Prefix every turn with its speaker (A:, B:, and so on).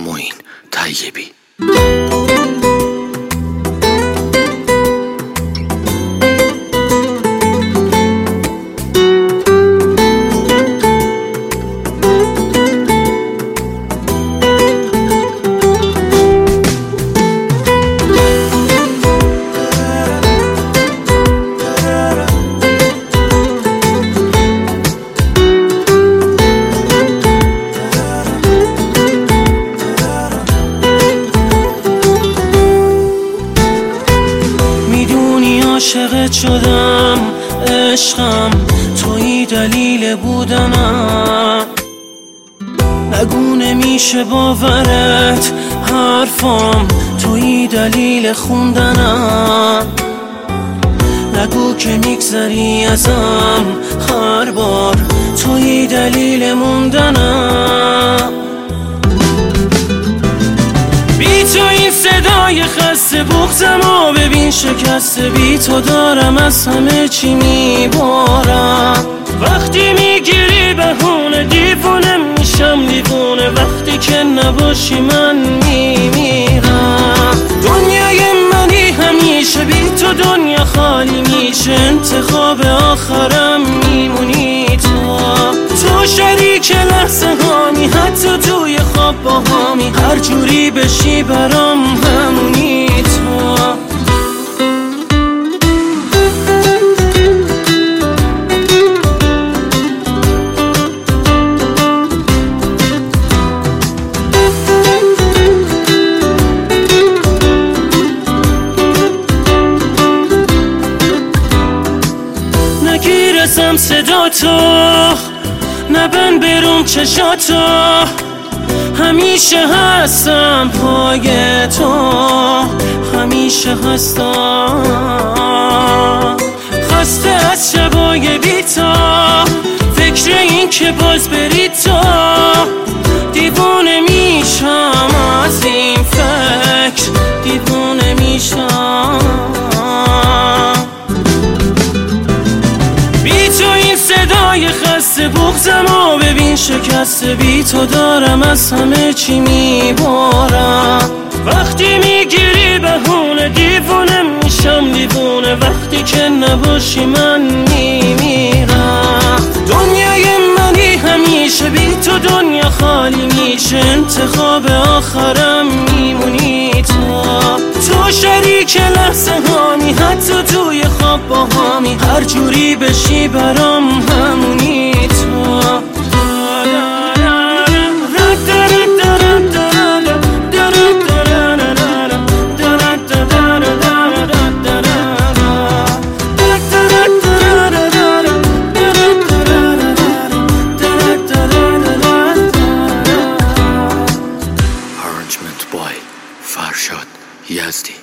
A: معین طیبی.
B: عاشقت شدم عشقم، تویی دلیل بودنم. نگو نمیشه باورت حرفام، تویی دلیل خوندنم. نگو که میگذری ازم هر بار، تویی دلیل موندنم. بی تو این صدای خسته بغضمو ببین شکسته، بی تو دارم از همه چی میبارم. وقتی میگیری بهونه دیوونه میشم دیوونه، وقتی که نباشی من میمیرم. دنیای منی همیشه، بی تو دنیا خالی میشه. انتخاب آخرم میمونی تو شریک لحظه هامی، حتی توی خواب با هامی. هر جوری بشی برام همونی تو. نگیرسم صدا تو، نبند بروم چشاتو. همیشه هستم پای تو، همیشه هستم. خسته از شبای بی تو، فکر این که باز بری تو. دیوونه میشم از این فکر، دیوونه میشم. بی تو این صدای خسته بغضمو ببین شکسته، بی تو دارم از همه چی میبارم. وقتی میگیری بهونه دیوونه میشم دیوونه، وقتی که نباشی من میمیرم. دنیای منی همیشه، بی تو دنیا خالی میشه. انتخاب آخرم میمونی تو شریک لحظه هامی، حتی توی خواب با هامی. هر جوری بشی برام همونی تو.
A: Arrangement by Farshad Yazdi.